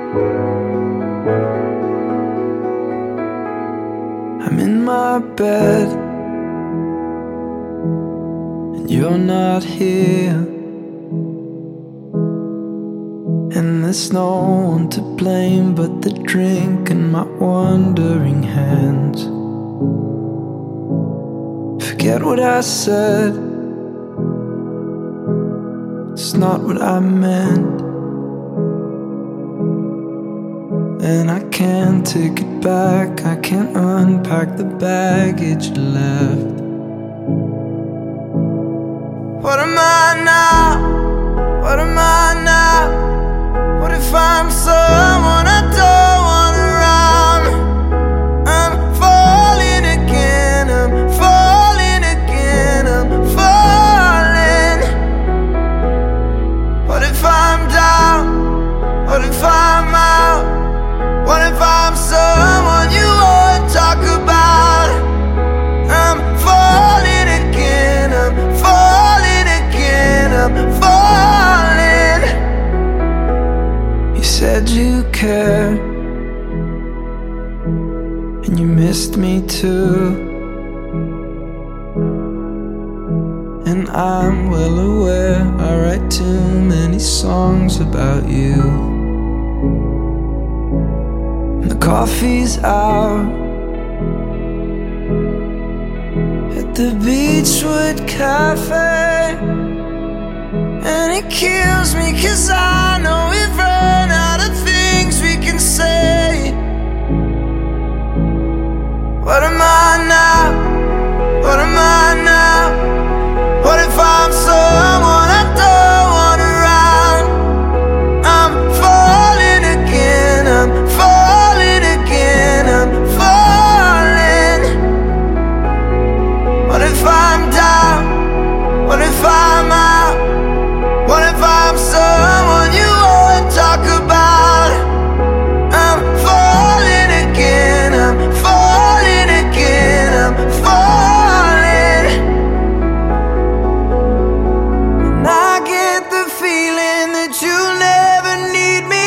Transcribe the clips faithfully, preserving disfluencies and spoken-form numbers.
I'm in my bed and you're not here, and there's no one to blame but the drink and my wandering hands. Forget what I said, it's not what I meant, and I can't take it back. I can't unpack the baggage left. What am I now? What am I now? What if I'm someone I don't want around? I'm falling again, I'm falling again, I'm falling. What if I'm down? What if I'm out? What if I'm someone you won't talk about? I'm falling again, I'm falling again, I'm falling. You said you care, and you missed me too, and I'm well aware I write too many songs about you. The coffee's out at the Beechwood Cafe, and it kills me 'cause I know we've run out of things we can say. What am I now? What am I now? What if I'm someone I don't want around? I'm falling again, I'm falling again, I'm falling. What if I'm down? What if I'm out? What if I'm someone you won't talk about? I'm falling again, I'm falling again, I'm falling. And I get the feeling that you'll never need me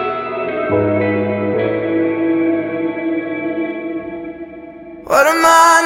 again. What am I?